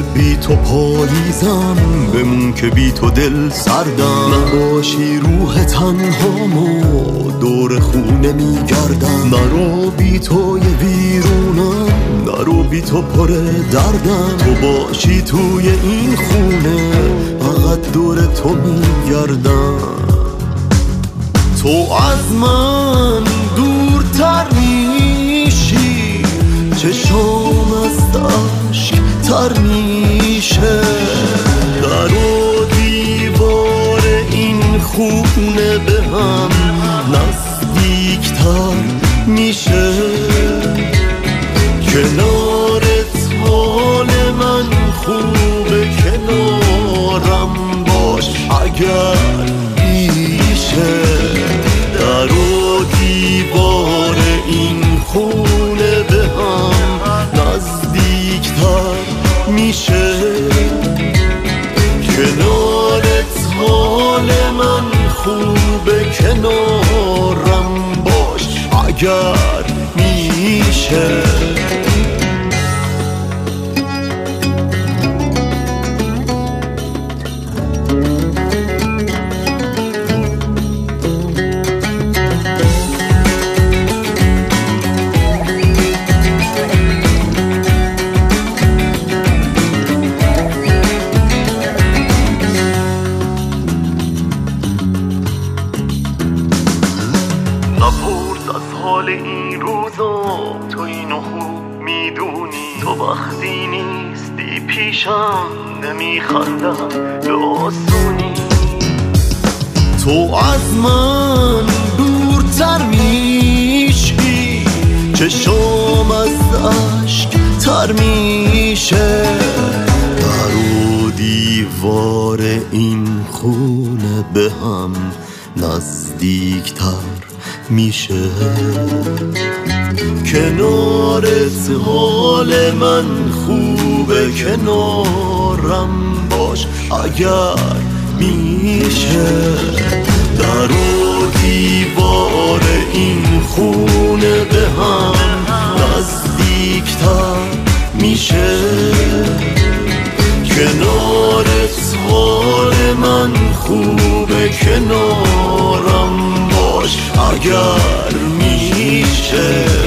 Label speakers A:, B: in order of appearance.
A: بی تو پاییزم، بمون که بی تو دل سردم. نباشی روح تنهامو دور خونه میگردم. نرو بی تو یه ویرونم، نرو بی تو پر دردم. تو باشی توی این خونه فقط دور تو میگردم. تو از من دورتر میشی، چشام از عشق تر میشه. در و دیوار این خونه به هم نزدیکتر میشه. کنارت حال من خوبه، کنارم باش اگر میشه. در و دیوار این خونه به هم نزدیکتر میشه. کنارت حال من خوبه، کنارم باش اگر میشه. نپرس از حال این روزا، تو اینو خوب میدونی. تو وقتی نیستی پیشم نمیخندم به آسونی. تو از من دورتر میشی، چشام از عشق تر میشه. در و دیوار این خونه به هم نزدیکتر میشه. کنارت حال من خوبه، کنارم باش اگر میشه. در و دیوار این خونه به هم نزدیکتر میشه. کنارت حال من خوبه، کنارم باش اگر میشه.